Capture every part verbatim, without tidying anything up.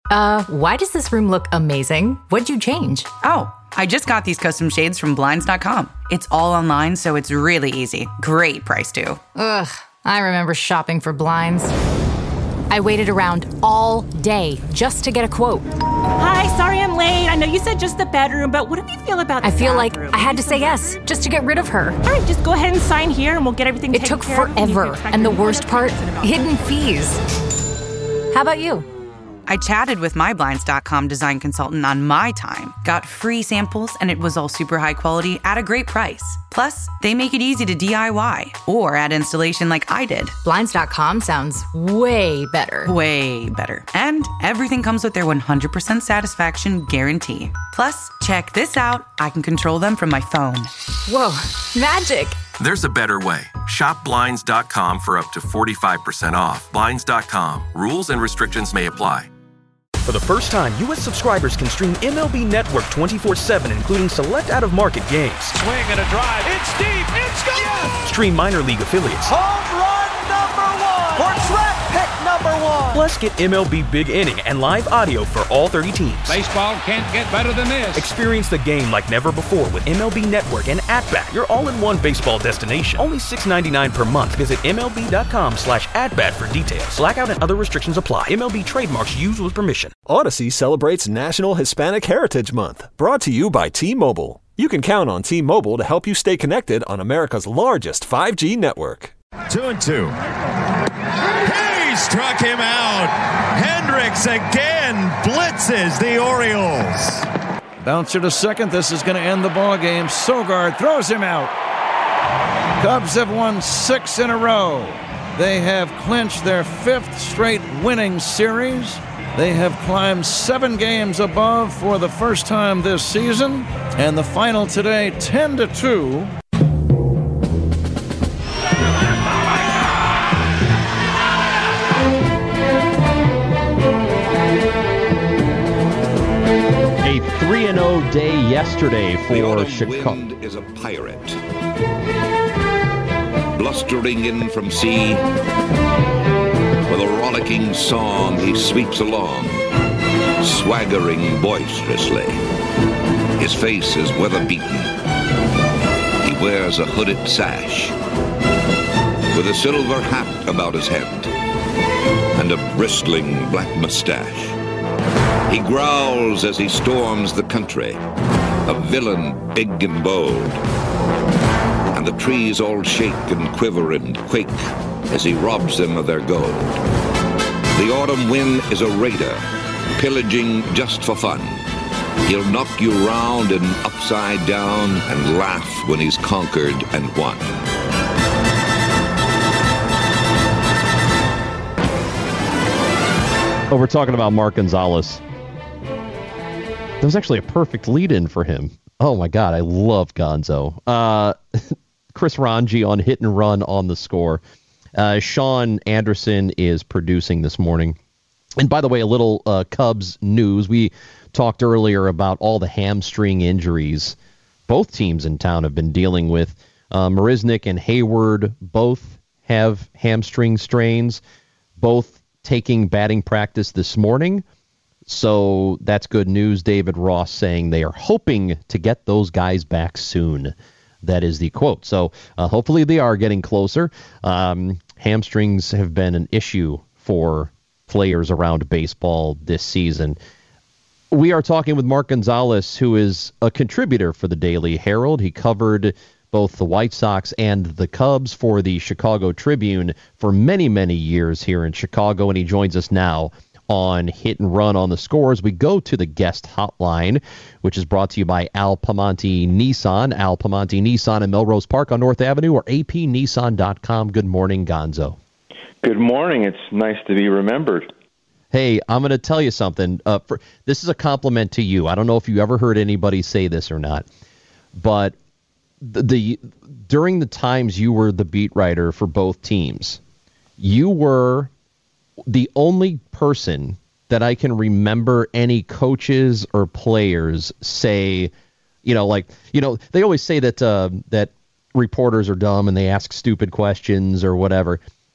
Uh, why does this room look amazing? What'd you change? Oh, I just got these custom shades from Blinds dot com. It's all online, so it's really easy. Great price, too. Ugh, I remember shopping for blinds. I waited around all day just to get a quote. Hi, sorry I'm late. I know you said just the bedroom, but what do you feel about the I feel bathroom? like I had to say yes just to get rid of her. All right, just go ahead and sign here and we'll get everything It taken took care of. forever, and the worst part, hidden fees. How about you? I chatted with my Blinds dot com design consultant on my time, got free samples, and it was all super high quality at a great price. Plus, they make it easy to D I Y or add installation like I did. Blinds dot com sounds way better. Way better. And everything comes with their one hundred percent satisfaction guarantee. Plus, check this out. I can control them from my phone. Whoa, magic. There's a better way. Shop Blinds dot com for up to forty-five percent off. Blinds dot com. Rules and restrictions may apply. For the first time, U S subscribers can stream M L B Network twenty-four seven, including select out-of-market games. Swing and a drive. It's deep. It's gone. Yes! Stream minor league affiliates. Home run number one. Or draft pick number one. Plus, get M L B Big Inning and live audio for all thirty teams. Baseball can't get better than this. Experience the game like never before with M L B Network and At-Bat, your all-in-one baseball destination. Only six dollars and ninety-nine cents per month. Visit M L B dot com slash at-bat for details. Blackout and other restrictions apply. M L B trademarks used with permission. Odyssey celebrates National Hispanic Heritage Month, brought to you by T-Mobile. You can count on T-Mobile to help you stay connected on America's largest five G network. Two and two. He struck him out. Hendricks again blitzes the Orioles. Bouncer to second. This is going to end the ball game. Sogard throws him out. Cubs have won six in a row. They have clinched their fifth straight winning series. They have climbed seven games above for the first time this season. And the final today, ten to two. A three and oh day yesterday for Chicago. The wind is a pirate, blustering in from sea. With a rollicking song, he sweeps along, swaggering boisterously. His face is weather-beaten. He wears a hooded sash, with a silver hat about his head, and a bristling black mustache. He growls as he storms the country, a villain big and bold. And the trees all shake and quiver and quake as he robs them of their gold. The autumn wind is a raider, pillaging just for fun. He'll knock you round and upside down and laugh when he's conquered and won. Oh, we're talking about Mark Gonzalez. That was actually a perfect lead-in for him. Oh, my God, I love Gonzo. Uh, Chris Ranji on Hit and Run on the score. Uh, Sean Anderson is producing this morning. And by the way, a little uh, Cubs news. We talked earlier about all the hamstring injuries both teams in town have been dealing with. Uh, Marisnick and Hayward both have hamstring strains, both taking batting practice this morning. So that's good news. David Ross saying they are hoping to get those guys back soon. That is the quote. So uh, hopefully they are getting closer. Um, hamstrings have been an issue for players around baseball this season. We are talking with Mark Gonzalez, who is a contributor for the Daily Herald. He covered both the White Sox and the Cubs for the Chicago Tribune for many, many years here in Chicago, and he joins us now on Hit and Run on the Scores. We go to the guest hotline, which is brought to you by Al Piemonte Nissan. Al Piemonte Nissan in Melrose Park on North Avenue, or a p nissan dot com. Good morning, Gonzo. Good morning. It's nice to be remembered. Hey, I'm going to tell you something. Uh, for, this is a compliment to you. I don't know if you ever heard anybody say this or not, but the, the during the times you were the beat writer for both teams, you were the only person that I can remember any coaches or players say, you know, like, you know, they always say that uh, that reporters are dumb and they ask stupid questions or whatever.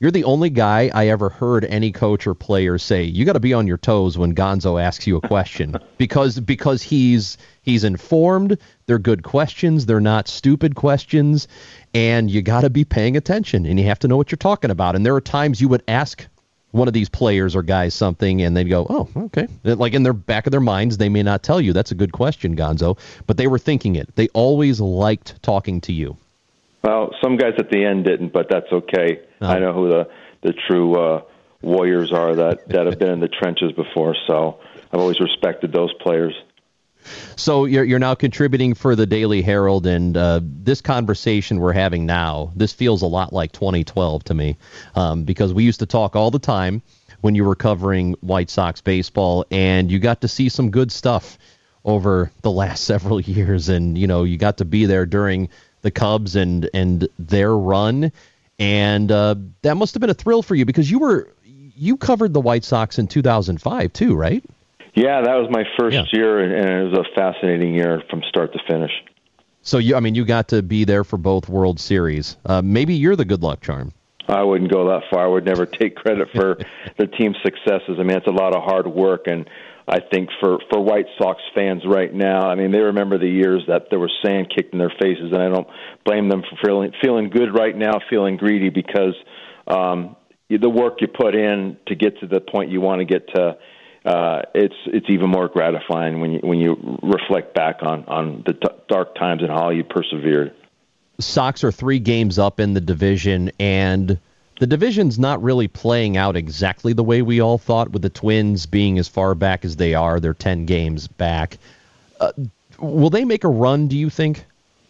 You're the only guy I ever heard any coach or player say, you got to be on your toes when Gonzo asks you a question because because he's he's informed. They're good questions. They're not stupid questions. And you got to be paying attention, and you have to know what you're talking about. And there are times you would ask one of these players or guys something, and they'd go, oh, okay. Like in their back of their minds, they may not tell you. That's a good question, Gonzo. But they were thinking it. They always liked talking to you. Well, some guys at the end didn't, but that's okay. Oh. I know who the, the true uh, warriors are that, that have been in the trenches before, so I've always respected those players. So you're you're now contributing for the Daily Herald, and uh, this conversation we're having now, this feels a lot like twenty twelve to me, um, because we used to talk all the time when you were covering White Sox baseball, and you got to see some good stuff over the last several years, and you know you got to be there during the Cubs and and their run, and uh, that must have been a thrill for you because you were you covered the White Sox in two thousand five too, right? Yeah, that was my first yeah. year, and it was a fascinating year from start to finish. So you, I mean, you got to be there for both World Series. Uh, maybe you're the good luck charm. I wouldn't go that far. I would never take credit for the team's successes. I mean, it's a lot of hard work, and I think for, for White Sox fans right now, I mean, they remember the years that there was sand kicked in their faces, and I don't blame them for feeling feeling good right now, feeling greedy, because um, the work you put in to get to the point you want to get to, uh, it's it's even more gratifying when you when you reflect back on, on the t- dark times and how you persevered. Sox are three games up in the division, and the division's not really playing out exactly the way we all thought, with the Twins being as far back as they are. They're ten games back. Uh, will they make a run, do you think?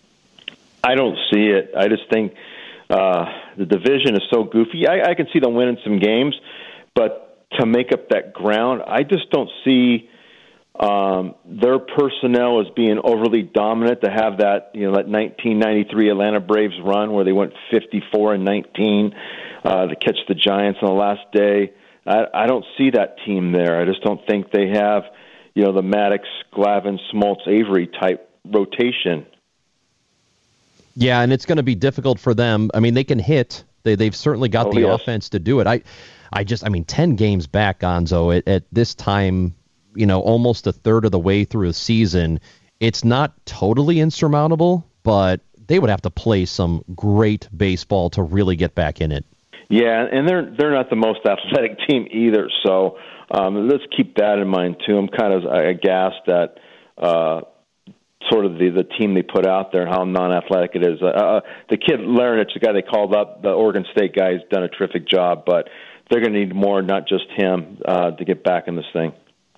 I don't see it. I just think uh, the division is so goofy. I, I can see them winning some games, but to make up that ground, I just don't see um, their personnel as being overly dominant to have that, you know, that nineteen ninety-three Atlanta Braves run where they went fifty-four and nineteen uh, to catch the Giants on the last day. I, I don't see that team there. I just don't think they have, you know, the Maddox, Glavine, Smoltz, Avery type rotation. Yeah, and it's going to be difficult for them. I mean, they can hit. They they've certainly got oh, the yes. offense to do it. I, I just, I mean, ten games back, Gonzo. At, at this time, you know, almost a third of the way through a season, it's not totally insurmountable, but they would have to play some great baseball to really get back in it. Yeah, and they're they're not the most athletic team either. So um, let's keep that in mind too. I'm kind of aghast at uh, sort of the, the team they put out there and how non-athletic it is. Uh, the kid Larnach, the guy they called up, the Oregon State guy, has done a terrific job, but they're going to need more, not just him, uh, to get back in this thing.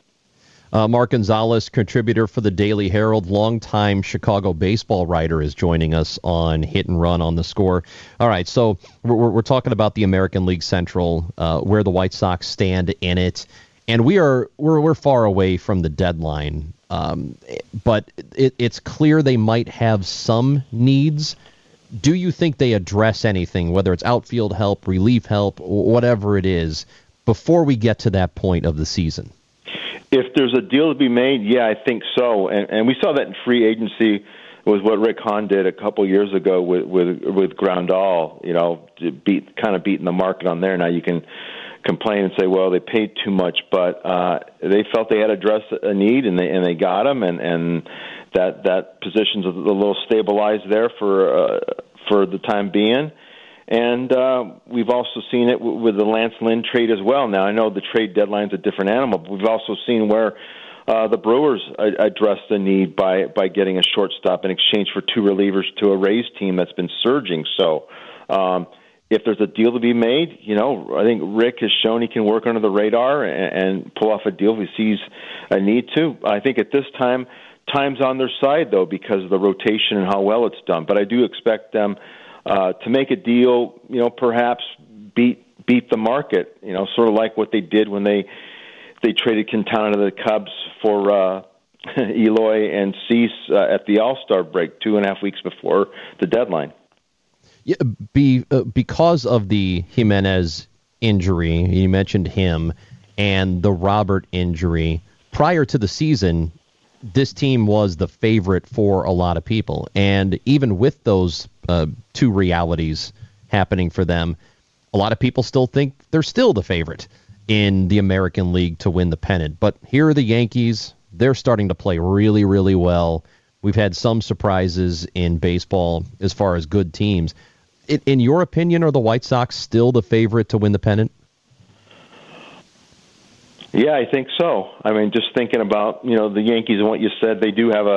Uh, Mark Gonzalez, contributor for the Daily Herald, longtime Chicago baseball writer, is joining us on Hit and Run on the Score. All right, so we're, we're talking about the American League Central, uh, where the White Sox stand in it, and we are we're we're far away from the deadline, um, but it, it's clear they might have some needs. Do you think they address anything, whether it's outfield help, relief help, or whatever it is, before we get to that point of the season? If there's a deal to be made, yeah, I think so. And, and we saw that in free agency was what Rick Hahn did a couple years ago with with, with Grandal, you know, to beat kind of beating the market on there. Now you can complain and say, well, they paid too much, but uh, they felt they had to address a need, and they and they got him, and, and that that position's a little stabilized there for uh, for the time being. And uh, we've also seen it w- with the Lance Lynn trade as well. Now, I know the trade deadline's a different animal, but we've also seen where uh, the Brewers a- addressed the need by, by getting a shortstop in exchange for two relievers to a Rays team that's been surging. So um, if there's a deal to be made, you know, I think Rick has shown he can work under the radar and, and pull off a deal if he sees a need to. I think at this time, time's on their side, though, because of the rotation and how well it's done. But I do expect them Uh, to make a deal, you know, perhaps beat beat the market, you know, sort of like what they did when they they traded Quintana to the Cubs for uh, Eloy and Cease uh, at the All-Star break two and a half weeks before the deadline. Yeah, be, uh, because of the Jimenez injury, you mentioned him, and the Robert injury, prior to the season, this team was the favorite for a lot of people. And even with those uh, two realities happening for them, a lot of people still think they're still the favorite in the American League to win the pennant. But here are the Yankees. They're starting to play really, really well. We've had some surprises in baseball as far as good teams. In, in your opinion, are the White Sox still the favorite to win the pennant? Yeah, I think so. I mean, just thinking about, you know, the Yankees and what you said, they do have a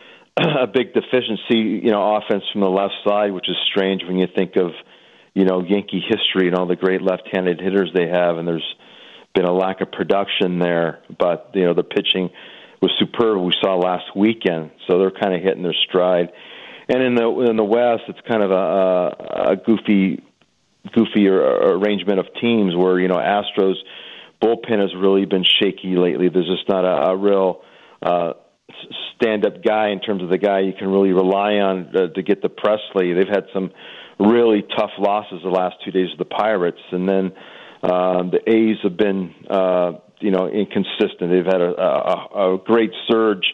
a big deficiency, you know, offense from the left side, which is strange when you think of, you know, Yankee history and all the great left-handed hitters they have, and there's been a lack of production there. But, you know, the pitching was superb we saw last weekend, so they're kind of hitting their stride. And in the in the West, it's kind of a, a goofy, goofy arrangement of teams where, you know, Astros bullpen has really been shaky lately. There's just not a, a real uh, stand-up guy in terms of the guy you can really rely on uh, to get the Presley. They've had some really tough losses the last two days of the Pirates, and then uh, the A's have been, uh, you know, inconsistent. They've had a, a, a great surge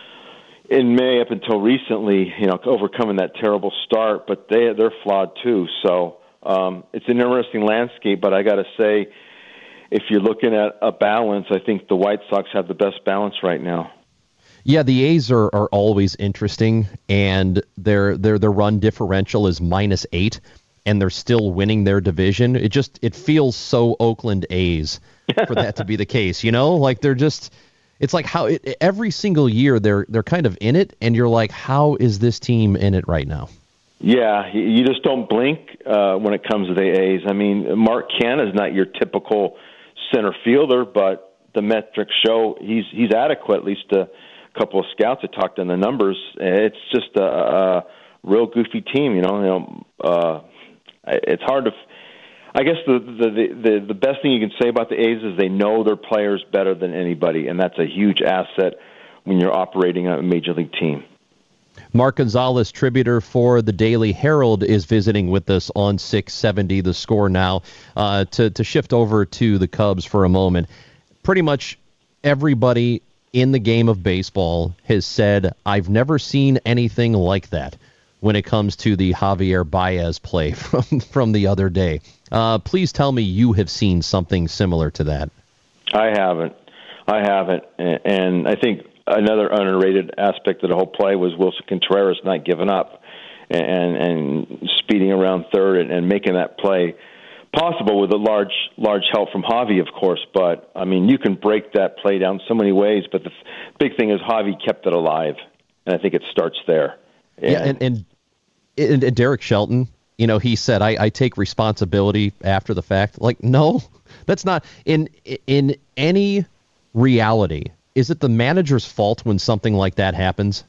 in May up until recently, you know, overcoming that terrible start, but they they're flawed too. So um, it's an interesting landscape, but I got to say, if you're looking at a balance, I think the White Sox have the best balance right now. Yeah, the A's are, are always interesting, and their their their run differential is minus eight, and they're still winning their division. It just it feels so Oakland A's for that to be the case, you know? Like they're just, it's like how it, every single year they're they're kind of in it, and you're like, how is this team in it right now? Yeah, you just don't blink uh, when it comes to the A's. I mean, Mark Canha is not your typical center fielder, but the metrics show he's he's adequate, at least to couple of scouts that talked on the numbers. It's just a, a real goofy team, you know. You know, uh, it's hard to. I guess the, the the the best thing you can say about the A's is they know their players better than anybody, and that's a huge asset when you're operating a major league team. Mark Gonzalez, tributor for the Daily Herald, is visiting with us on six seventy The Score now. Uh, to to shift over to the Cubs for a moment, pretty much everybody in the game of baseball has said, I've never seen anything like that when it comes to the Javier Baez play from, from the other day. Uh, please tell me you have seen something similar to that. I haven't. I haven't. And I think another underrated aspect of the whole play was Wilson Contreras not giving up and, and speeding around third and, and making that play possible with a large, large help from Javi, of course. But, I mean, you can break that play down so many ways. But the big thing is Javi kept it alive, and I think it starts there. And, yeah, and, and, and, and Derek Shelton, you know, he said, I, I take responsibility after the fact. Like, no, that's not. In in any reality, is it the manager's fault when something like that happens?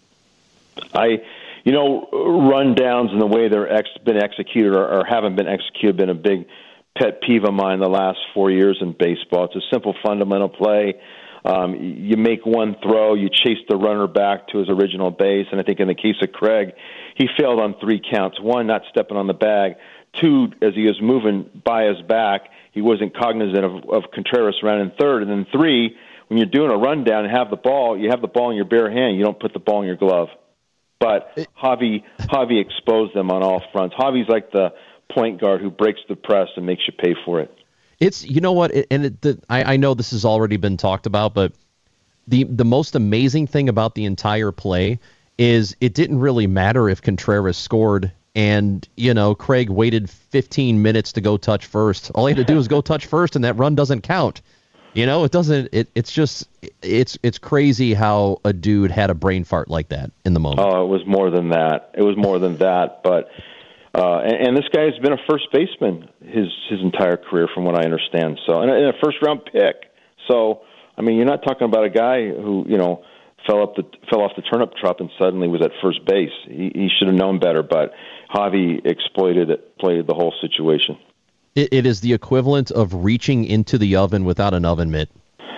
I... You know, rundowns and the way they're ex- been executed or, or haven't been executed been a big pet peeve of mine the last four years in baseball. It's a simple fundamental play. Um, you make one throw, you chase the runner back to his original base, and I think in the case of Craig, he failed on three counts. One, not stepping on the bag. Two, as he was moving by his back, he wasn't cognizant of, of Contreras running third. And then three, when you're doing a rundown and have the ball, you have the ball in your bare hand. You don't put the ball in your glove. But Javi Javi exposed them on all fronts. Javi's like the point guard who breaks the press and makes you pay for it. It's, you know what, and it, the, I, I know this has already been talked about, but the the most amazing thing about the entire play is it didn't really matter if Contreras scored and, you know, Craig waited fifteen minutes to go touch first. All he had to do was go touch first, and that run doesn't count. You know, it doesn't. It, it's just it's it's crazy how a dude had a brain fart like that in the moment. Oh, it was more than that. It was more than that. But uh, and, and this guy has been a first baseman his his entire career, from what I understand. So and a, and a first round pick. So I mean, you're not talking about a guy who, you know, fell up the fell off the turnip truck and suddenly was at first base. He, he should have known better. But Javi exploited it, played the whole situation. It, it is the equivalent of reaching into the oven without an oven mitt.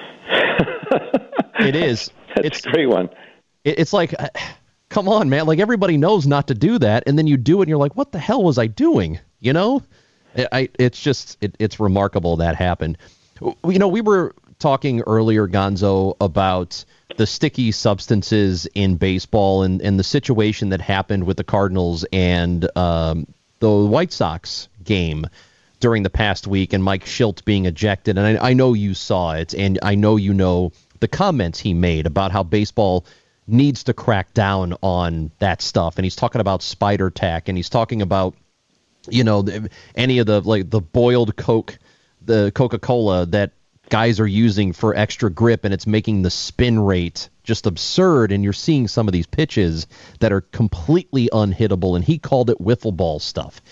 It is. That's it's a great one. It, it's like, uh, come on, man. Like, everybody knows not to do that, and then you do it, and you're like, what the hell was I doing? You know? I, I it's just, it, it's remarkable that happened. You know, we were talking earlier, Gonzo, about the sticky substances in baseball and, and the situation that happened with the Cardinals and um, the White Sox game during the past week and Mike Schilt being ejected. And I, I know you saw it, and I know you know the comments he made about how baseball needs to crack down on that stuff. And he's talking about spider tack, and he's talking about, you know, any of the like the boiled Coke, the Coca-Cola that guys are using for extra grip, and it's making the spin rate just absurd. And you're seeing some of these pitches that are completely unhittable, and he called it wiffle ball stuff.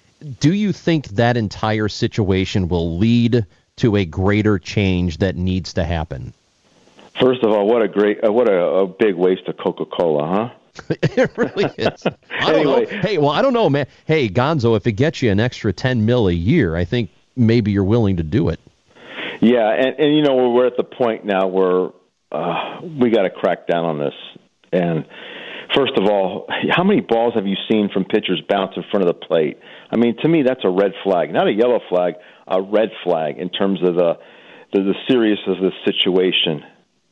Do you think that entire situation will lead to a greater change that needs to happen? First of all, what a great, uh, what a, a big waste of Coca-Cola, huh? It really is. I don't Anyway. know. Hey, well, I don't know, man. Hey, Gonzo, if it gets you an extra ten mil a year, I think maybe you're willing to do it. Yeah, and, and you know, we're at the point now where uh, we got to crack down on this. And first of all, how many balls have you seen from pitchers bounce in front of the plate? I mean, to me, that's a red flag, not a yellow flag, a red flag in terms of the the, the seriousness of the situation.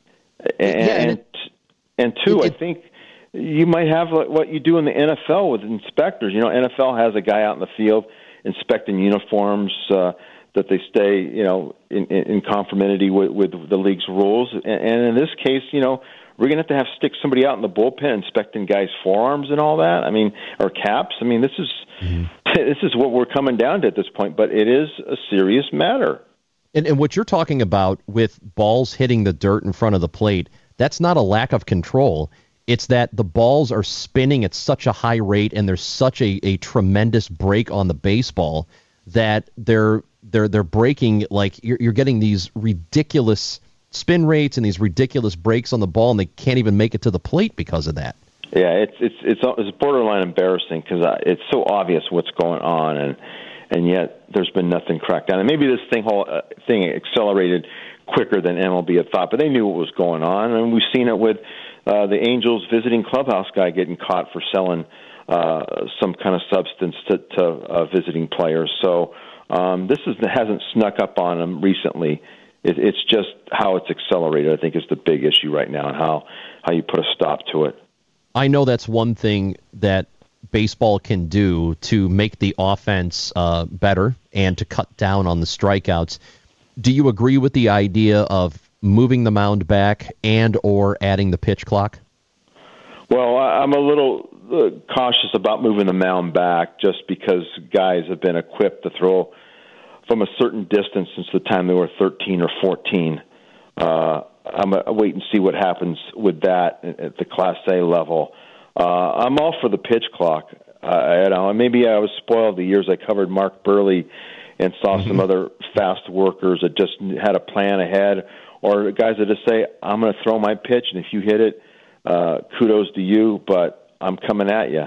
And Yeah, and and, and two, it- I think you might have like what you do in the N F L with inspectors. You know, N F L has a guy out in the field inspecting uniforms, uh, that they stay, you know, in, in, in conformity with, with the league's rules. And, and in this case, you know, we're going to have to have stick somebody out in the bullpen inspecting guys' forearms and all that. I mean, or caps. I mean, this is mm-hmm. this is what we're coming down to at this point. But it is a serious matter. And, and what you're talking about with balls hitting the dirt in front of the plate, that's not a lack of control. It's that the balls are spinning at such a high rate, and there's such a, a tremendous break on the baseball that they're they're they're breaking, like you're you're getting these ridiculous spin rates and these ridiculous breaks on the ball, and they can't even make it to the plate because of that. Yeah, it's it's it's it's borderline embarrassing because it's so obvious what's going on, and and yet there's been nothing cracked down. And maybe this thing whole uh, thing accelerated quicker than M L B had thought, but they knew what was going on, and we've seen it with uh, the Angels visiting clubhouse guy getting caught for selling uh, some kind of substance to, to uh, visiting players. So um, this is hasn't snuck up on them recently. It, it's just how it's accelerated, I think, is the big issue right now, and how, how you put a stop to it. I know that's one thing that baseball can do to make the offense uh, better and to cut down on the strikeouts. Do you agree with the idea of moving the mound back and or adding the pitch clock? Well, I'm a little uh, cautious about moving the mound back just because guys have been equipped to throw from a certain distance since the time they were thirteen or fourteen. Uh, I'm going to wait and see what happens with that at the Class A level. Uh, I'm all for the pitch clock. Uh, you know, maybe I was spoiled the years I covered Mark Burley and saw mm-hmm. some other fast workers that just had a plan ahead, or guys that just say, I'm going to throw my pitch, and if you hit it, uh, kudos to you, but I'm coming at you.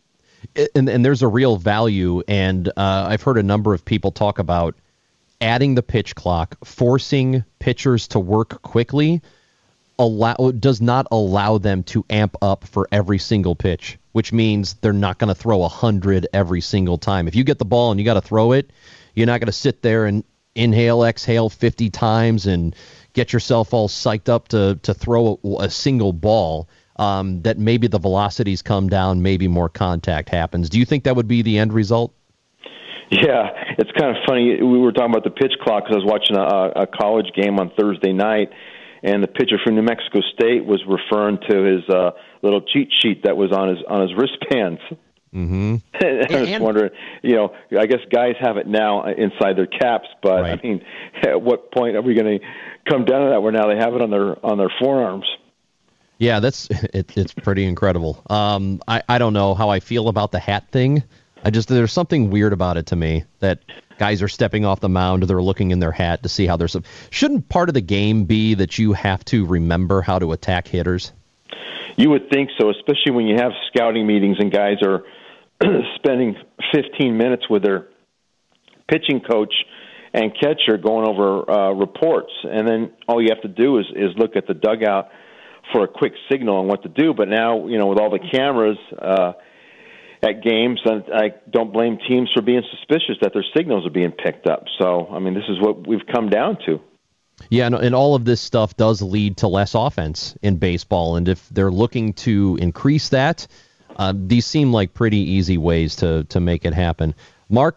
And, and there's a real value, and uh, I've heard a number of people talk about adding the pitch clock, forcing pitchers to work quickly, allow does not allow them to amp up for every single pitch, which means they're not going to throw one hundred every single time. If you get the ball and you got to throw it, you're not going to sit there and inhale, exhale fifty times and get yourself all psyched up to, to throw a, a single ball. Um, that maybe the velocities come down, maybe more contact happens. Do you think that would be the end result? Yeah, it's kind of funny. We were talking about the pitch clock because I was watching a, a college game on Thursday night, and the pitcher from New Mexico State was referring to his uh, little cheat sheet that was on his on his wristbands. Mm-hmm. And I was and, wondering, you know, I guess guys have it now inside their caps, but right. I mean, at what point are we going to come down to that where now they have it on their on their forearms? Yeah, that's it, it's pretty incredible. Um, I, I don't know how I feel about the hat thing. I just there's something weird about it to me that guys are stepping off the mound, they're looking in their hat to see how they're. Shouldn't part of the game be that you have to remember how to attack hitters? You would think so, especially when you have scouting meetings and guys are spending fifteen minutes with their pitching coach and catcher going over uh, reports, and then all you have to do is, is look at the dugout for a quick signal on what to do. But now, you know, with all the cameras uh, at games, I don't blame teams for being suspicious that their signals are being picked up. So, I mean, this is what we've come down to. Yeah, and, and all of this stuff does lead to less offense in baseball, and if they're looking to increase that, uh, these seem like pretty easy ways to, to make it happen. Mark,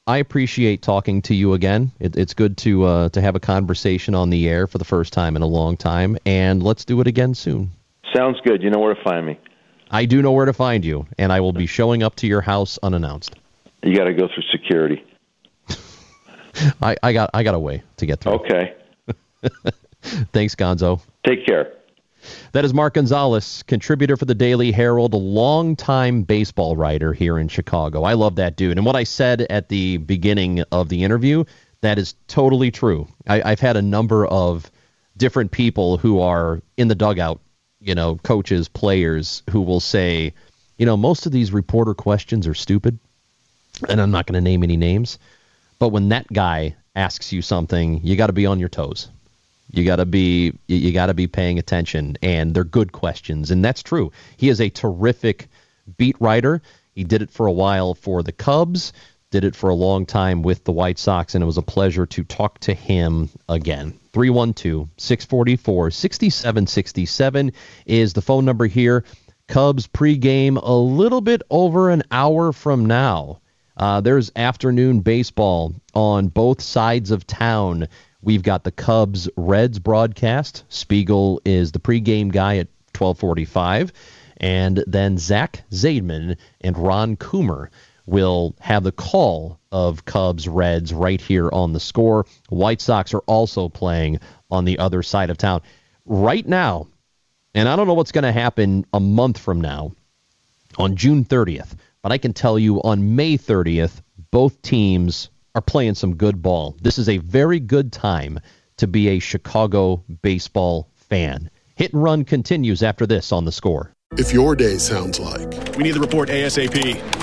I appreciate talking to you again. It, it's good to uh, to have a conversation on the air for the first time in a long time, and let's do it again soon. Sounds good. You know where to find me. I do know where to find you, and I will be showing up to your house unannounced. You got to go through security. I, I got I got a way to get through. Okay. Thanks, Gonzo. Take care. That is Mark Gonzalez, contributor for the Daily Herald, a longtime baseball writer here in Chicago. I love that dude. And what I said at the beginning of the interview, that is totally true. I, I've had a number of different people who are in the dugout, you know, coaches, players, who will say, you know, most of these reporter questions are stupid, and I'm not going to name any names. But when that guy asks you something, you got to be on your toes. You got to be you got to be paying attention, and they're good questions, and that's true. He is a terrific beat writer. He did it for a while for the Cubs, did it for a long time with the White Sox, and it was a pleasure to talk to him again. three one two, six four four, six seven six seven is the phone number here. Cubs pregame a little bit over an hour from now. Uh, there's afternoon baseball on both sides of town. We've got the Cubs-Reds broadcast. Spiegel is the pregame guy at twelve forty-five. And then Zach Zaidman and Ron Coomer will have the call of Cubs-Reds right here on the Score. White Sox are also playing on the other side of town. Right now, and I don't know what's going to happen a month from now, on June thirtieth, but I can tell you on May thirtieth, both teams are playing some good ball. This is a very good time to be a Chicago baseball fan. Hit and Run continues after this on the Score. If your day sounds like we need the report ASAP,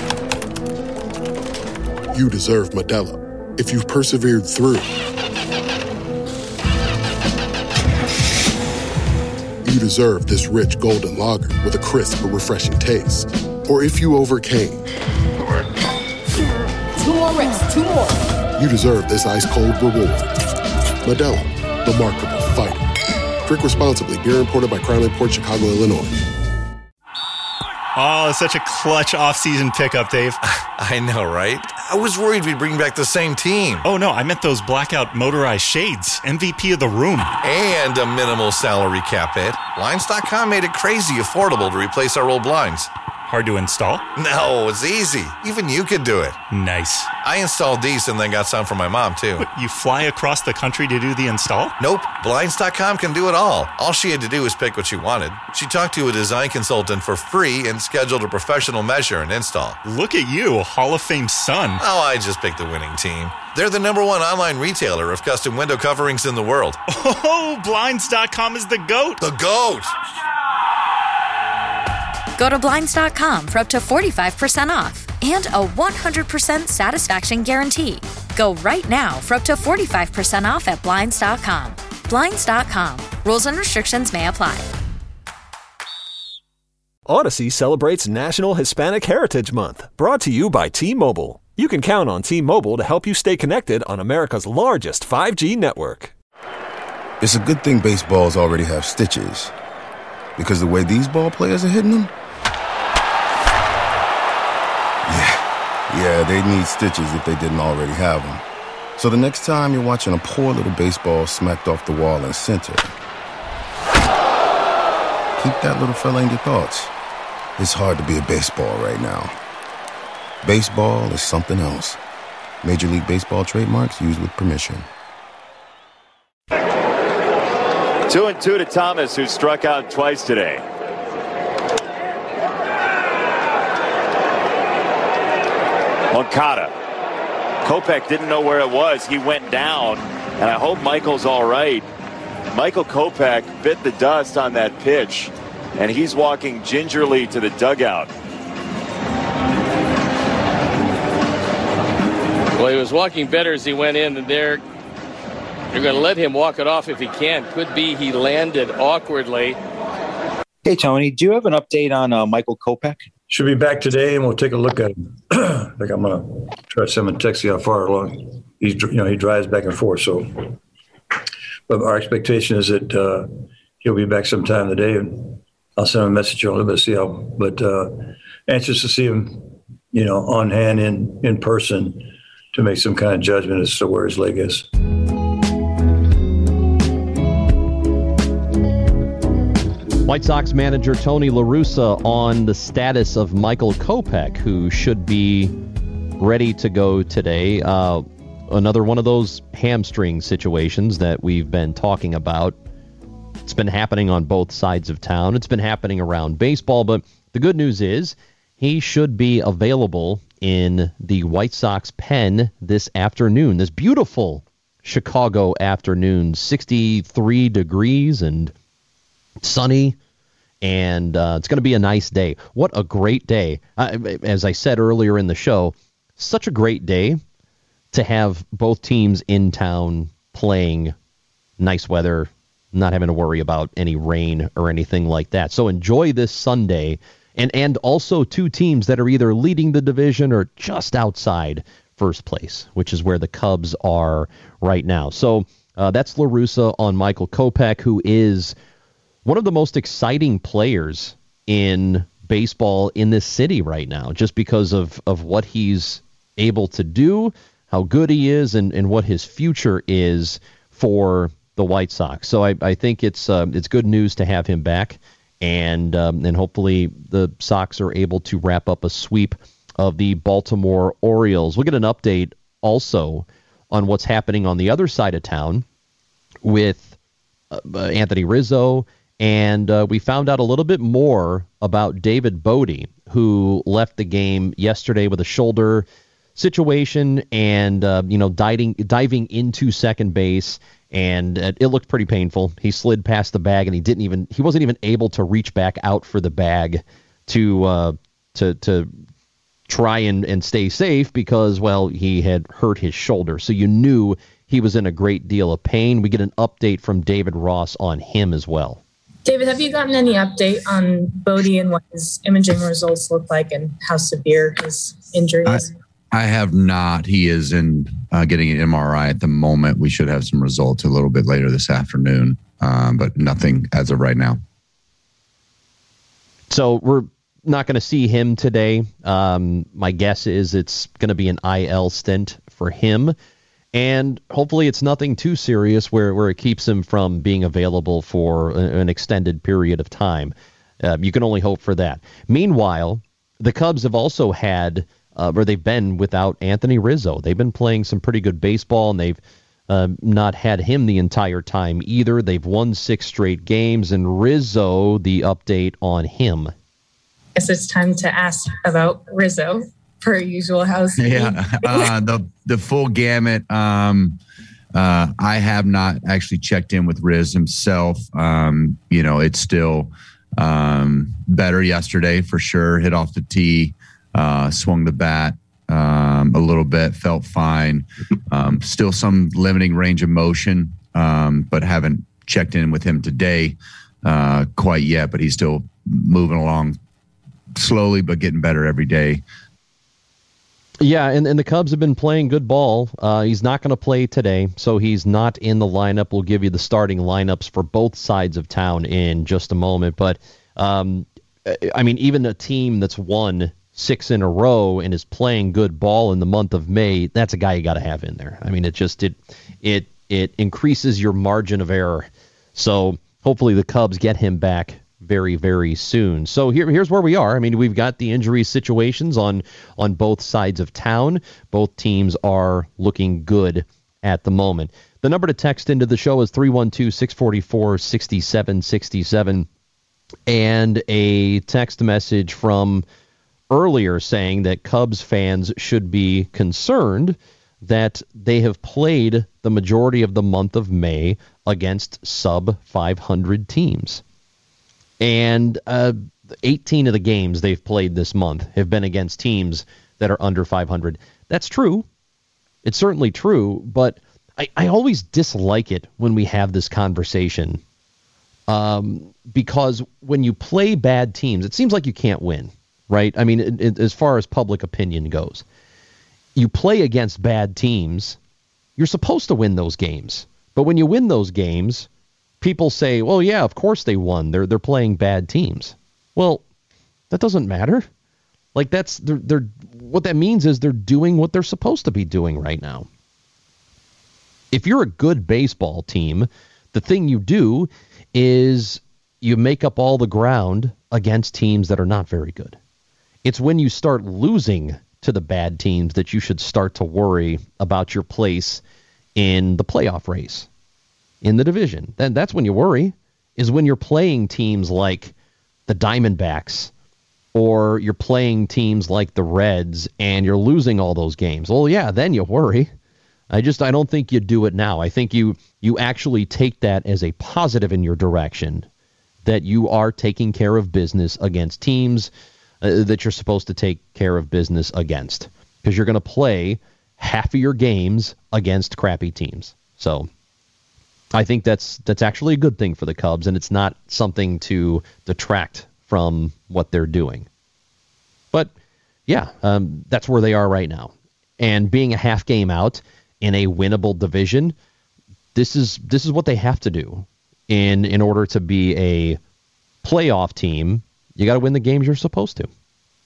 you deserve Modelo. If you've persevered through, you deserve this rich golden lager with a crisp but refreshing taste. Or if you overcame, two more reps, two more. You deserve this ice-cold reward. Modelo, the Remarkable Fighter. Drink responsibly. Beer imported by Crown Imports, Chicago, Illinois. Oh, such a clutch off-season pickup, Dave. I know, right? I was worried we'd bring back the same team. Oh, no, I meant those blackout motorized shades. M V P of the room. And a minimal salary cap hit. Blinds dot com made it crazy affordable to replace our old blinds. Hard to install? No, it's easy. Even you could do it. Nice. I installed these and then got some for my mom, too. But you fly across the country to do the install? Nope. Blinds dot com can do it all. All she had to do was pick what she wanted. She talked to a design consultant for free and scheduled a professional measure and install. Look at you, Hall of Fame son. Oh, I just picked the winning team. They're the number one online retailer of custom window coverings in the world. Oh, Blinds dot com is the GOAT. The GOAT! Go to Blinds dot com for up to forty-five percent off and a one hundred percent satisfaction guarantee. Go right now for up to forty-five percent off at Blinds dot com. Blinds dot com. Rules and restrictions may apply. Odyssey celebrates National Hispanic Heritage Month, brought to you by T-Mobile. You can count on T-Mobile to help you stay connected on America's largest five G network. It's a good thing baseballs already have stitches, because the way these ball players are hitting them, yeah, yeah, they need stitches if they didn't already have them. So the next time you're watching a poor little baseball smacked off the wall in center, keep that little fella in your thoughts. It's hard to be a baseball right now. Baseball is something else. Major League Baseball trademarks used with permission. Two and two to Thomas, who struck out twice today. Moncada. Kopech didn't know where it was. He went down, and I hope Michael's all right. Michael Kopech bit the dust on that pitch, and he's walking gingerly to the dugout. Well, he was walking better as he went in, and they're, they're going to let him walk it off if he can. Could be he landed awkwardly. Hey, Tony, do you have an update on uh, Michael Kopech? Should be back today, and we'll take a look at him. I think I'm going to try to send him a text, see how far along. He's, you know, he drives back and forth. So, but our expectation is that uh, he'll be back sometime today, and I'll send him a message a little bit, see how. But uh, anxious to see him, you know, on hand in in person to make some kind of judgment as to where his leg is. White Sox manager Tony La Russa on the status of Michael Kopech, who should be ready to go today. Uh, another one of those hamstring situations that we've been talking about. It's been happening on both sides of town. It's been happening around baseball, but the good news is he should be available in the White Sox pen this afternoon, this beautiful Chicago afternoon, sixty-three degrees and sunny, and uh, it's going to be a nice day. What a great day. Uh, as I said earlier in the show, such a great day to have both teams in town playing, nice weather, not having to worry about any rain or anything like that. So enjoy this Sunday, and, and also two teams that are either leading the division or just outside first place, which is where the Cubs are right now. So uh, that's La Russa on Michael Kopech, who is one of the most exciting players in baseball in this city right now, just because of, of what he's able to do, how good he is, and, and what his future is for the White Sox. So I, I think it's uh, it's good news to have him back, and um, and hopefully the Sox are able to wrap up a sweep of the Baltimore Orioles. We'll get an update also on what's happening on the other side of town with uh, Anthony Rizzo. And uh, we found out a little bit more about David Bote, who left the game yesterday with a shoulder situation and, uh, you know, diving, diving into second base. And uh, it looked pretty painful. He slid past the bag, and he didn't even, he wasn't even able to reach back out for the bag to, uh, to, to try and, and stay safe because, well, he had hurt his shoulder. So you knew he was in a great deal of pain. We get an update from David Ross on him as well. David, have you gotten any update on Bote and what his imaging results look like and how severe his injury is? I, I have not. He is in uh, getting an M R I at the moment. We should have some results a little bit later this afternoon, um, but nothing as of right now. So we're not going to see him today. Um, my guess is it's going to be an I L stint for him. And hopefully it's nothing too serious where, where it keeps him from being available for an extended period of time. Uh, you can only hope for that. Meanwhile, the Cubs have also had, uh, or they've been without Anthony Rizzo. They've been playing some pretty good baseball, and they've uh, not had him the entire time either. They've won six straight games, and Rizzo, the update on him. I guess it's time to ask about Rizzo. Per usual, how's yeah uh, the the full gamut. Um, uh, I have not actually checked in with Riz himself. Um, you know, it's still um, better yesterday for sure. Hit off the tee, uh, swung the bat um, a little bit, felt fine. Um, still some limiting range of motion, um, but haven't checked in with him today uh, quite yet. But he's still moving along slowly, but getting better every day. Yeah, and, and the Cubs have been playing good ball. Uh, he's not going to play today, so he's not in the lineup. We'll give you the starting lineups for both sides of town in just a moment. But, um, I mean, even a team that's won six in a row and is playing good ball in the month of May, that's a guy you got to have in there. I mean, it just it it it increases your margin of error. So hopefully the Cubs get him back very, very soon. So here, here's where we are. I mean, we've got the injury situations on on both sides of town. Both teams are looking good at the moment. The number to text into the show is three one two, six four four, six seven six seven, and a text message from earlier saying that Cubs fans should be concerned that they have played the majority of the month of May against sub five hundred teams. And uh, eighteen of the games they've played this month have been against teams that are under five hundred. That's true. It's certainly true, but I, I always dislike it when we have this conversation um, because when you play bad teams, it seems like you can't win, right? I mean, it, it, as far as public opinion goes, you play against bad teams, you're supposed to win those games. But when you win those games, people say, well, yeah, of course they won. They're they're playing bad teams. Well, that doesn't matter. Like that's they're, they're what that means is they're doing what they're supposed to be doing right now. If you're a good baseball team, the thing you do is you make up all the ground against teams that are not very good. It's when you start losing to the bad teams that you should start to worry about your place in the playoff race, in the division. Then that's when you worry, is when you're playing teams like the Diamondbacks or you're playing teams like the Reds and you're losing all those games. Well, yeah, then you worry. I just I don't think you do it now. I think you you actually take that as a positive in your direction, that you are taking care of business against teams uh, that you're supposed to take care of business against, because you're going to play half of your games against crappy teams. So I think that's that's actually a good thing for the Cubs, and it's not something to detract from what they're doing. But yeah, um, that's where they are right now. And being a half game out in a winnable division, this is this is what they have to do in in order to be a playoff team. You got to win the games you're supposed to.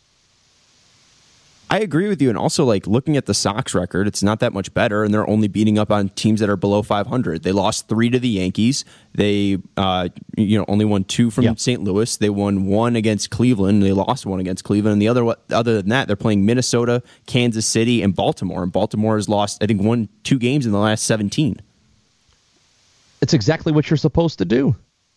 I agree with you. And also, like, looking at the Sox record, it's not that much better, and they're only beating up on teams that are below five hundred. They lost three to the Yankees. They, uh, you know, only won two from yep. Saint Louis. They won one against Cleveland. They lost one against Cleveland. And the other, other than that, they're playing Minnesota, Kansas City, and Baltimore. And Baltimore has lost, I think, one, two games in the last seventeen. It's exactly what you're supposed to do.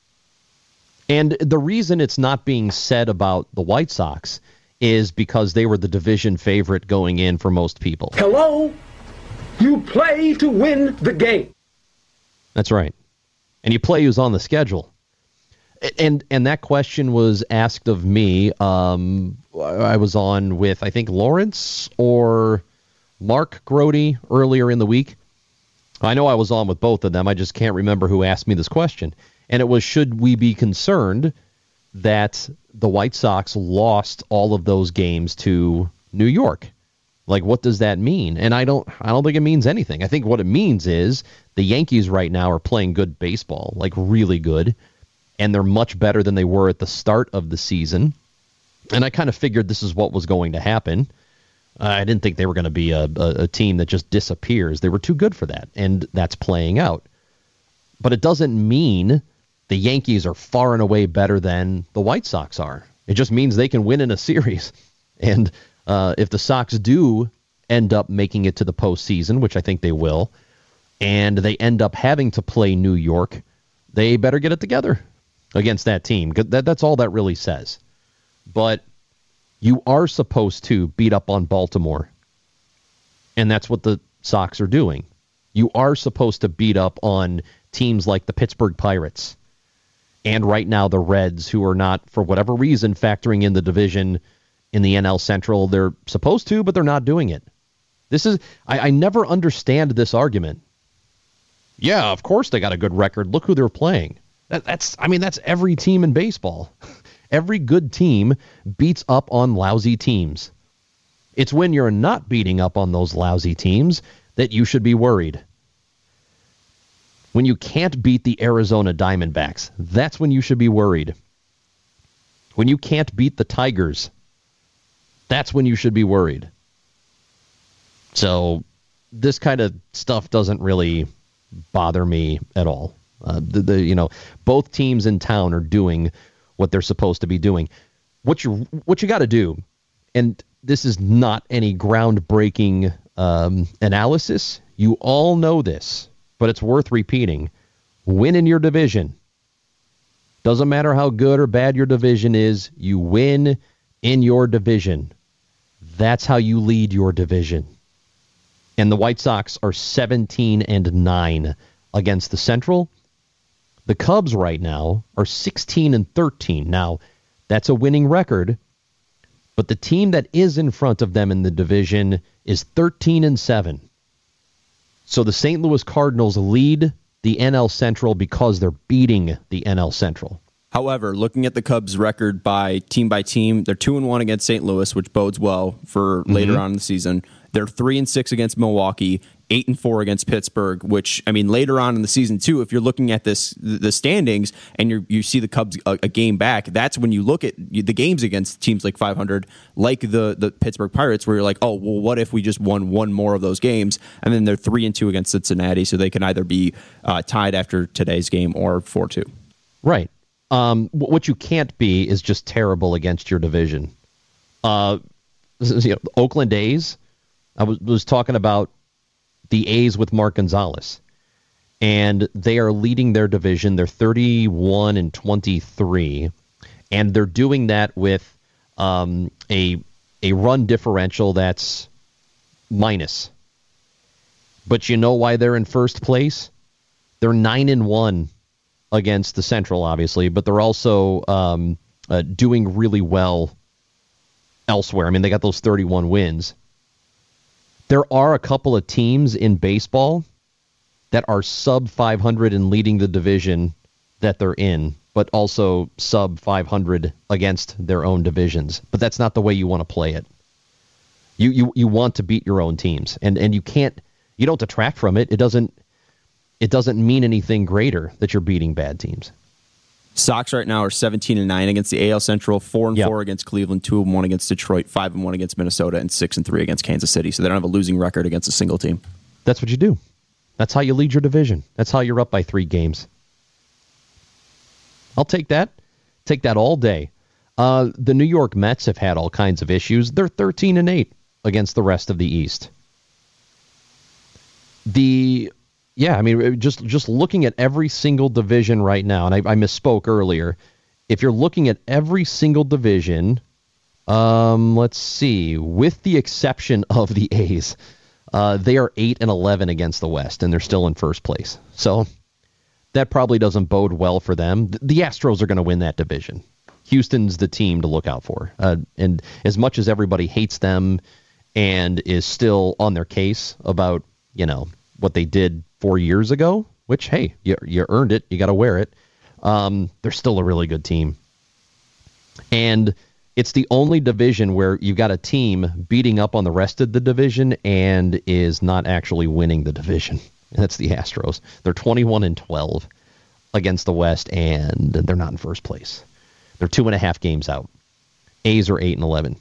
And the reason it's not being said about the White Sox is because they were the division favorite going in for most people. Hello? You play to win the game. That's right. And you play who's on the schedule. And and that question was asked of me. Um, I was on with, I think, Lawrence or Mark Grody earlier in the week. I know I was on with both of them. I just can't remember who asked me this question. And it was, should we be concerned that the White Sox lost all of those games to New York? Like, what does that mean? And I don't I don't think it means anything. I think what it means is the Yankees right now are playing good baseball, like really good, and they're much better than they were at the start of the season. And I kind of figured this is what was going to happen. I didn't think they were going to be a, a, a team that just disappears. They were too good for that, and that's playing out. But it doesn't mean the Yankees are far and away better than the White Sox are. It just means they can win in a series. And uh, if the Sox do end up making it to the postseason, which I think they will, and they end up having to play New York, they better get it together against that team. That, that's all that really says. But you are supposed to beat up on Baltimore. And that's what the Sox are doing. You are supposed to beat up on teams like the Pittsburgh Pirates. And right now the Reds, who are not, for whatever reason, factoring in the division in the N L Central. They're supposed to, but they're not doing it. This is I, I never understand this argument. Yeah, of course they got a good record. Look who they're playing. That, that's I mean, that's every team in baseball. Every good team beats up on lousy teams. It's when you're not beating up on those lousy teams that you should be worried. When you can't beat the Arizona Diamondbacks, that's when you should be worried. When you can't beat the Tigers, that's when you should be worried. So this kind of stuff doesn't really bother me at all. Uh, the, the you know both teams in town are doing what they're supposed to be doing. What you what you got to do, and this is not any groundbreaking um, analysis. You all know this. But it's worth repeating. Win in your division. Doesn't matter how good or bad your division is, you win in your division. That's how you lead your division. And the White Sox are seventeen and nine against the Central. The Cubs right now are sixteen and thirteen. Now, that's a winning record, but the team that is in front of them in the division is thirteen and seven. So the Saint Louis Cardinals lead the N L Central because they're beating the N L Central. However, looking at the Cubs' record by team by team, they're two and one against Saint Louis, which bodes well for mm-hmm. later on in the season. They're three and six against Milwaukee, eight and four against Pittsburgh. Which, I mean, later on in the season too, if you're looking at this the standings and you you see the Cubs a, a game back, that's when you look at the games against teams like five hundred, like the the Pittsburgh Pirates, where you're like, oh well, what if we just won one more of those games? And then they're three and two against Cincinnati, so they can either be uh, tied after today's game or four two. Right. Um, what you can't be is just terrible against your division. Uh, you know, Oakland A's. I was, was talking about the A's with Mark Gonzalez, and they are leading their division. They're thirty-one and twenty-three, and they're doing that with um, a a run differential that's minus. But you know why they're in first place? They're nine and one against the Central, obviously, but they're also um, uh, doing really well elsewhere. I mean, they got those thirty-one wins. There are a couple of teams in baseball that are sub five hundred and leading the division that they're in, but also sub five hundred against their own divisions. But that's not the way you want to play it. You you you want to beat your own teams, and and you can't. You don't detract from it. It doesn't. It doesn't mean anything greater that you're beating bad teams. Sox right now are seventeen and nine against the A L Central, four and yep. four against Cleveland, two and one against Detroit, five and one against Minnesota, and six and three against Kansas City. So they don't have a losing record against a single team. That's what you do. That's how you lead your division. That's how you're up by three games. I'll take that. Take that all day. Uh, the New York Mets have had all kinds of issues. They're thirteen and eight against the rest of the East. The Yeah, I mean, just just looking at every single division right now, and I, I misspoke earlier. If you're looking at every single division, um, let's see, with the exception of the A's, uh, they are eight and eleven against the West, and they're still in first place. So that probably doesn't bode well for them. The, the Astros are going to win that division. Houston's the team to look out for. Uh, and as much as everybody hates them and is still on their case about, you know, what they did four years ago, which, hey, you, you earned it. You got to wear it. Um, they're still a really good team. And it's the only division where you got a team beating up on the rest of the division and is not actually winning the division. And that's the Astros. They're twenty-one and twelve against the West, and they're not in first place. They're two and a half games out. A's are eight and eleven.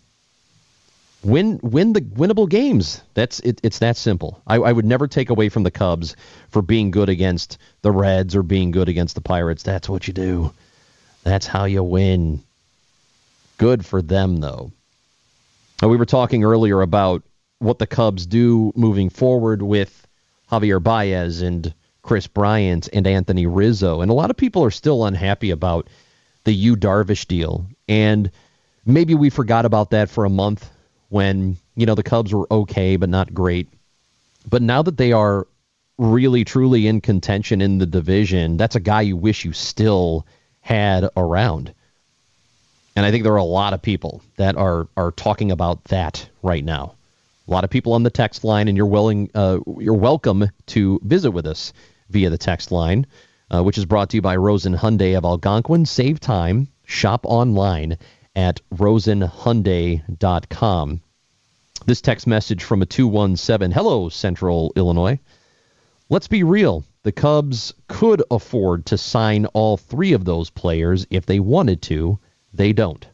Win win the winnable games. That's it, it's that simple. I, I would never take away from the Cubs for being good against the Reds or being good against the Pirates. That's what you do. That's how you win. Good for them, though. Now, we were talking earlier about what the Cubs do moving forward with Javier Baez and Chris Bryant and Anthony Rizzo. And a lot of people are still unhappy about the Yu Darvish deal. And maybe we forgot about that for a month when, you know, the Cubs were okay, but not great. But now that they are really, truly in contention in the division, that's a guy you wish you still had around. And I think there are a lot of people that are are talking about that right now. A lot of people on the text line, and you're willing, uh, you're welcome to visit with us via the text line, uh, which is brought to you by Rosen Hyundai of Algonquin. Save time, shop online at rosen hyundai dot com. This text message from a two one seven. Hello, Central Illinois. Let's be real. The Cubs could afford to sign all three of those players if they wanted to. They don't.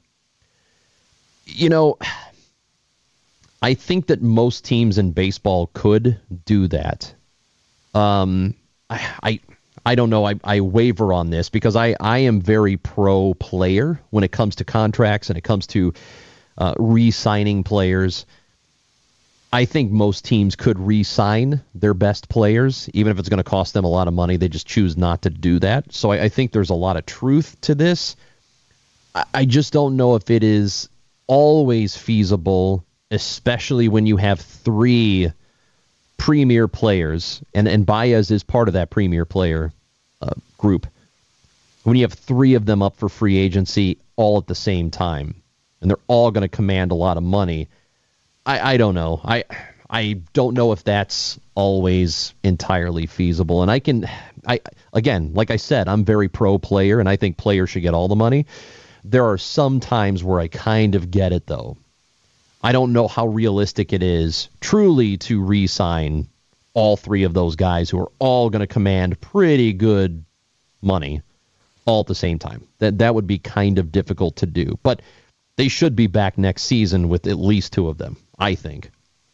You know, I think that most teams in baseball could do that. Um, I, I I don't know. I, I waver on this because I, I am very pro player when it comes to contracts and it comes to uh, re-signing players. I think most teams could re-sign their best players, even if it's going to cost them a lot of money. They just choose not to do that. So I, I think there's a lot of truth to this. I, I just don't know if it is always feasible, especially when you have three premier players, and, and Baez is part of that premier player uh, group. When you have three of them up for free agency all at the same time, and they're all going to command a lot of money, I, I don't know. I I don't know if that's always entirely feasible. And I can, I again, like I said, I'm very pro player, and I think players should get all the money. There are some times where I kind of get it, though. I don't know how realistic it is truly to re-sign all three of those guys who are all going to command pretty good money all at the same time. That that would be kind of difficult to do. But they should be back next season with at least two of them, I think.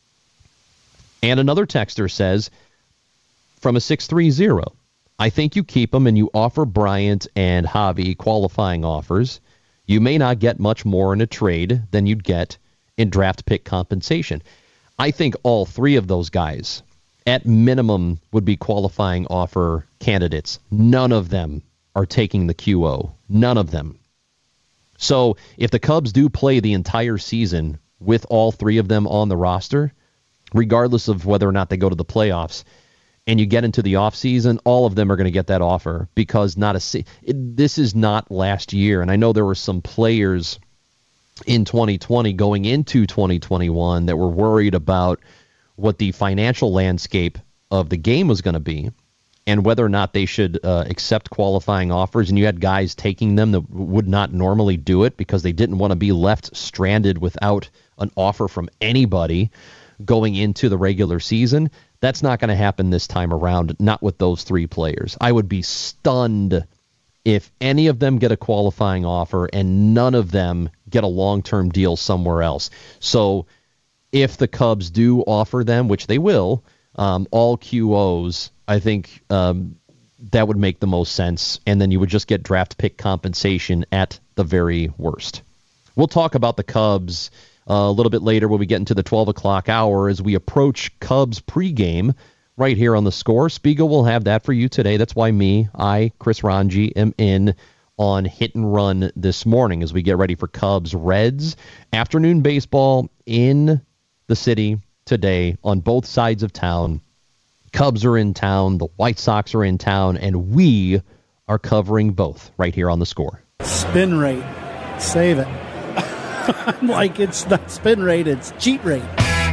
And another texter says, from a six three zero, I think you keep them and you offer Bryant and Javi qualifying offers. You may not get much more in a trade than you'd get in draft pick compensation. I think all three of those guys, at minimum, would be qualifying offer candidates. None of them are taking the Q O. None of them. So if the Cubs do play the entire season with all three of them on the roster, regardless of whether or not they go to the playoffs, and you get into the offseason, all of them are going to get that offer because not a it, this is not last year. And I know there were some players in twenty twenty going into twenty twenty-one that were worried about what the financial landscape of the game was going to be and whether or not they should uh, accept qualifying offers. And you had guys taking them that would not normally do it because they didn't want to be left stranded without an offer from anybody going into the regular season. That's not going to happen this time around, not with those three players. I would be stunned if any of them get a qualifying offer and none of them get a long-term deal somewhere else. So if the Cubs do offer them, which they will, um, all Q Os, I think um, that would make the most sense. And then you would just get draft pick compensation at the very worst. We'll talk about the Cubs Uh, a little bit later when we get into the twelve o'clock hour as we approach Cubs pregame right here on The Score. Spiegel will have that for you today. That's why me, I, Chris Ranji, am in on Hit and Run this morning as we get ready for Cubs Reds. Afternoon baseball in the city today on both sides of town. Cubs are in town, the White Sox are in town, and we are covering both right here on The Score. Spin rate. Save it. I'm like, it's not spin rate, it's cheat rate.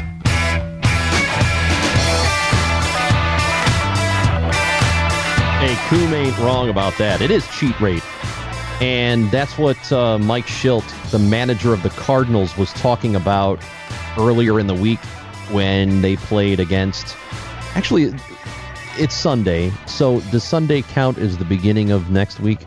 Hey, Coom ain't wrong about that. It is cheat rate. And that's what uh, Mike Shildt, the manager of the Cardinals, was talking about earlier in the week when they played against... Actually, it's Sunday, so does Sunday count as the beginning of next week?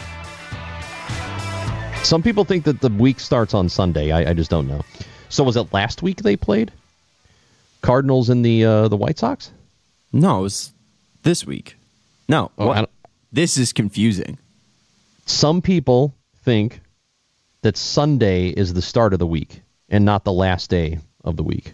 Some people think that the week starts on Sunday. I, I just don't know. So was it last week they played? Cardinals and the uh, the White Sox? No, it was this week. No, oh, what? This is confusing. Some people think that Sunday is the start of the week and not the last day of the week.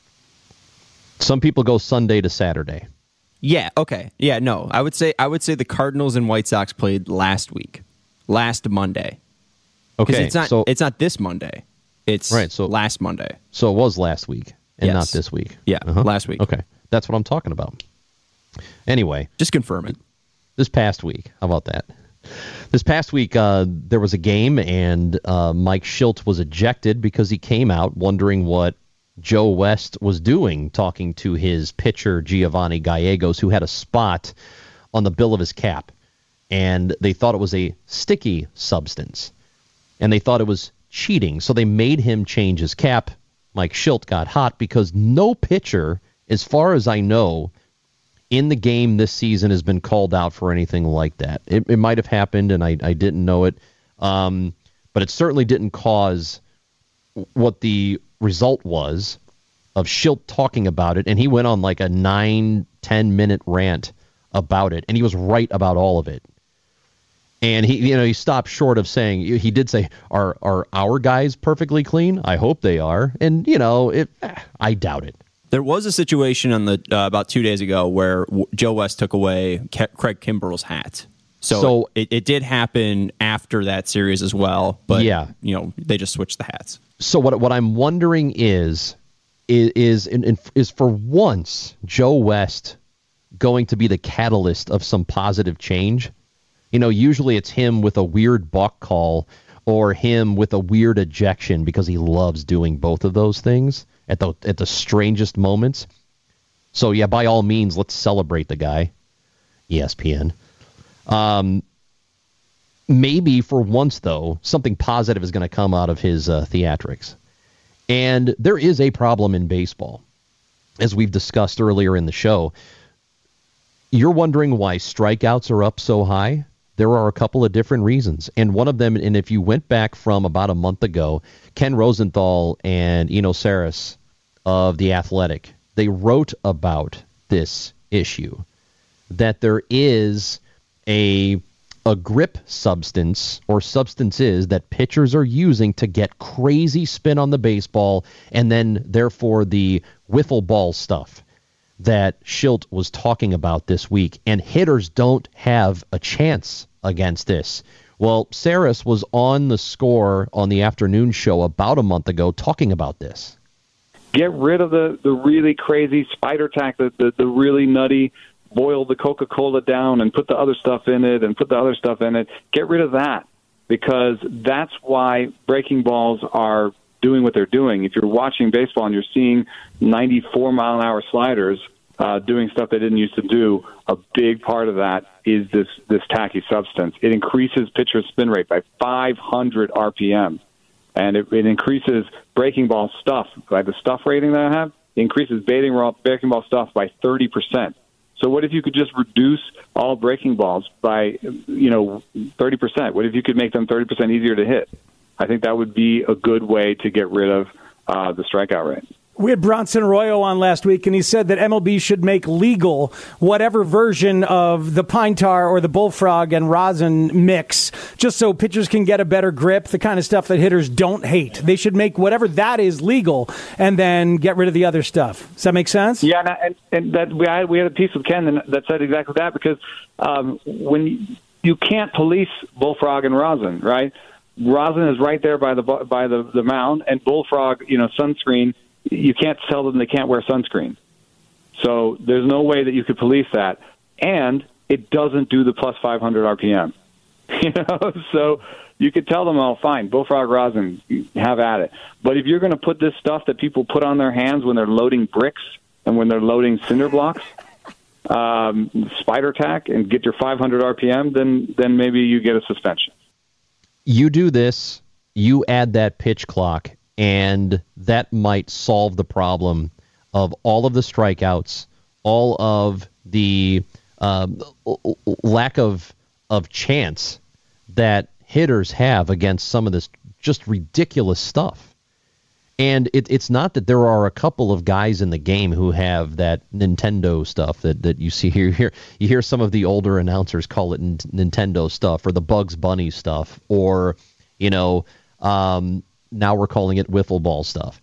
Some people go Sunday to Saturday. Yeah, okay. Yeah, no. I would say I would say the Cardinals and White Sox played last week. Last Monday. Okay, it's not so it's not this Monday. It's right, so last Monday. So it was last week and yes. not this week. Yeah, uh-huh. last week. Okay, that's what I'm talking about. Anyway, just confirm it. This past week, how about that? This past week, uh, there was a game, and uh, Mike Shildt was ejected because he came out wondering what Joe West was doing, talking to his pitcher Giovanni Gallegos, who had a spot on the bill of his cap, and they thought it was a sticky substance. And they thought it was cheating, so they made him change his cap. Mike Shildt got hot because no pitcher, as far as I know, in the game this season has been called out for anything like that. It, it might have happened, and I, I didn't know it, um, but it certainly didn't cause what the result was of Shildt talking about it, and he went on like a nine, ten-minute rant about it, and he was right about all of it. And he, you know, he stopped short of saying, he did say, are are our guys perfectly clean? I hope they are. And, you know, it, I doubt it. There was a situation on the uh, about two days ago where w- Joe West took away Ke- Craig Kimbrell's hat. So, so it, it did happen after that series as well. But, yeah. you know, they just switched the hats. So what what I'm wondering is, is, is, is for once Joe West going to be the catalyst of some positive change? You know, usually it's him with a weird balk call or him with a weird ejection because he loves doing both of those things at the at the strangest moments. So, yeah, by all means, let's celebrate the guy, E S P N. Um, maybe for once, though, something positive is going to come out of his uh, theatrics. And there is a problem in baseball, as we've discussed earlier in the show. You're wondering why strikeouts are up so high? There are a couple of different reasons. And one of them, and if you went back from about a month ago, Ken Rosenthal and Eno Saris of The Athletic, they wrote about this issue, that there is a a grip substance or substances that pitchers are using to get crazy spin on the baseball, and then therefore the wiffle ball stuff that Schilt was talking about this week, and hitters don't have a chance against this. Well, Saris was on the Score on the afternoon show about a month ago talking about this. Get rid of the, the really crazy spider tack, the, the, the really nutty, boil the Coca-Cola down and put the other stuff in it and put the other stuff in it. Get rid of that, because that's why breaking balls are doing what they're doing. If you're watching baseball and you're seeing ninety-four mile an hour sliders uh, doing stuff they didn't used to do, a big part of that is this, this tacky substance. It increases pitcher's spin rate by five hundred R P M. And it, it increases breaking ball stuff. By the stuff rating that I have, it increases breaking ball stuff by thirty percent. So what if you could just reduce all breaking balls by, you know, thirty percent? What if you could make them thirty percent easier to hit? I think that would be a good way to get rid of uh, the strikeout rate. We had Bronson Arroyo on last week, and he said that M L B should make legal whatever version of the pine tar or the bullfrog and rosin mix, just so pitchers can get a better grip, the kind of stuff that hitters don't hate. They should make whatever that is legal, and then get rid of the other stuff. Does that make sense? Yeah, and, and, and that we had, we had a piece with Ken that said exactly that, because um, when you, you can't police bullfrog and rosin, right? Rosin is right there by the by the, the mound, and bullfrog, you know, sunscreen. You can't tell them they can't wear sunscreen. So there's no way that you could police that. And it doesn't do the plus five hundred R P M. You know, so you could tell them, oh, fine, bullfrog rosin, have at it. But if you're going to put this stuff that people put on their hands when they're loading bricks and when they're loading cinder blocks, um, spider tack, and get your five hundred R P M, then then maybe you get a suspension. You do this, you add that pitch clock, and that might solve the problem of all of the strikeouts, all of the uh, lack of of chance that hitters have against some of this just ridiculous stuff. And it, it's not that there are a couple of guys in the game who have that Nintendo stuff that, that you see here. Here you hear some of the older announcers call it n- Nintendo stuff, or the Bugs Bunny stuff, or, you know, um, now we're calling it wiffle ball stuff.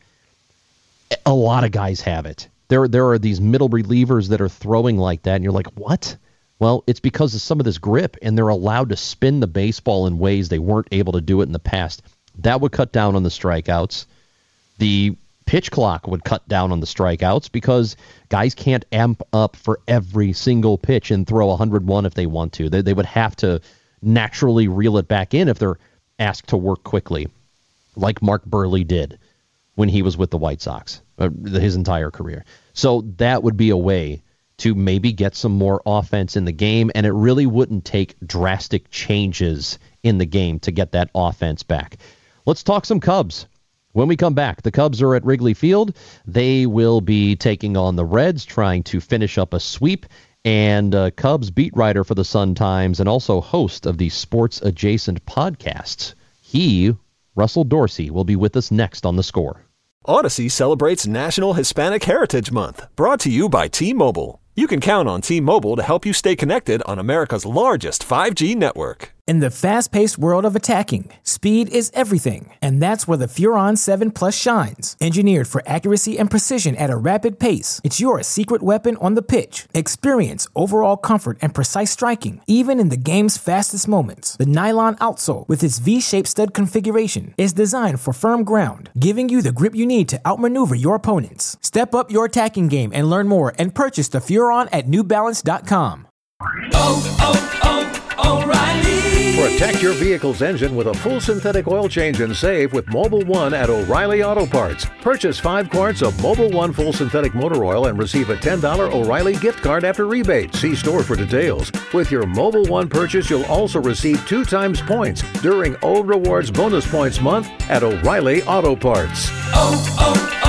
A lot of guys have it. There, there are these middle relievers that are throwing like that, and you're like, what? Well, it's because of some of this grip, and they're allowed to spin the baseball in ways they weren't able to do it in the past. That would cut down on the strikeouts. The pitch clock would cut down on the strikeouts because guys can't amp up for every single pitch and throw one hundred one if they want to. They, they would have to naturally reel it back in if they're asked to work quickly, like Mark Burley did when he was with the White Sox, uh, his entire career. So that would be a way to maybe get some more offense in the game, and it really wouldn't take drastic changes in the game to get that offense back. Let's talk some Cubs. When we come back, the Cubs are at Wrigley Field. They will be taking on the Reds, trying to finish up a sweep. And uh, Cubs beat writer for the Sun-Times and also host of the sports-adjacent podcasts. He, Russell Dorsey, will be with us next on The Score. Odyssey celebrates National Hispanic Heritage Month, brought to you by T-Mobile. You can count on T-Mobile to help you stay connected on America's largest five G network. In the fast-paced world of attacking, speed is everything, and that's where the Furon seven Plus shines. Engineered for accuracy and precision at a rapid pace, it's your secret weapon on the pitch. Experience overall comfort and precise striking, even in the game's fastest moments. The nylon outsole, with its V-shaped stud configuration, is designed for firm ground, giving you the grip you need to outmaneuver your opponents. Step up your attacking game and learn more and purchase the Furon at New Balance dot com. Oh, oh, oh, O'Reilly. For Protect your vehicle's engine with a full synthetic oil change and save with Mobil one at O'Reilly Auto Parts. Purchase five quarts of Mobil one full synthetic motor oil and receive a ten dollars O'Reilly gift card after rebate. See store for details. With your Mobil one purchase, you'll also receive two times points during O Rewards Bonus Points Month at O'Reilly Auto Parts. Oh,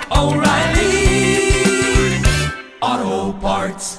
oh, oh, O'Reilly Auto Parts.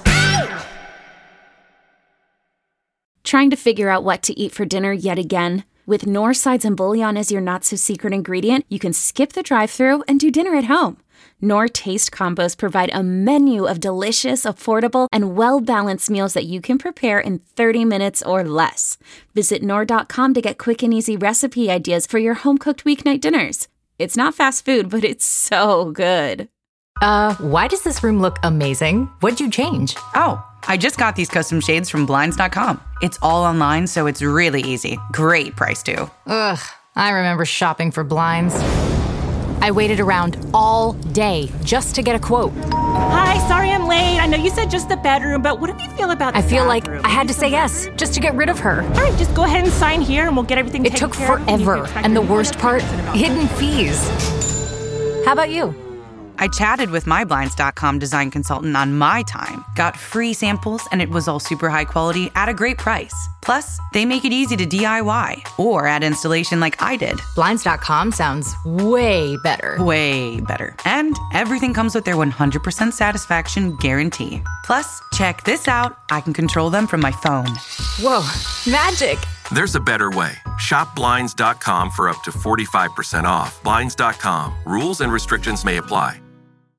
Trying to figure out what to eat for dinner yet again? With Knorr sides and bouillon as your not-so-secret ingredient, you can skip the drive-thru and do dinner at home. Knorr Taste Combos provide a menu of delicious, affordable, and well-balanced meals that you can prepare in thirty minutes or less. Visit Knorr dot com to get quick and easy recipe ideas for your home-cooked weeknight dinners. It's not fast food, but it's so good. Uh, why does this room look amazing? What'd you change? Oh, I just got these custom shades from Blinds dot com. It's all online, so it's really easy. Great price, too. Ugh, I remember shopping for blinds. I waited around all day just to get a quote. Hi, sorry I'm late. I know you said just the bedroom, but what do you feel about the I feel bathroom? like I had to say yes, just to get rid of her. All right, just go ahead and sign here and we'll get everything It taken took care of. forever, and the worst part, hidden fees. How about you? I chatted with my Blinds dot com design consultant on my time, got free samples, and it was all super high quality at a great price. Plus, they make it easy to D I Y or add installation like I did. Blinds dot com sounds way better. Way better. And everything comes with their one hundred percent satisfaction guarantee. Plus, check this out. I can control them from my phone. Whoa, magic. There's a better way. Shop Blinds dot com for up to forty-five percent off. Blinds dot com. Rules and restrictions may apply.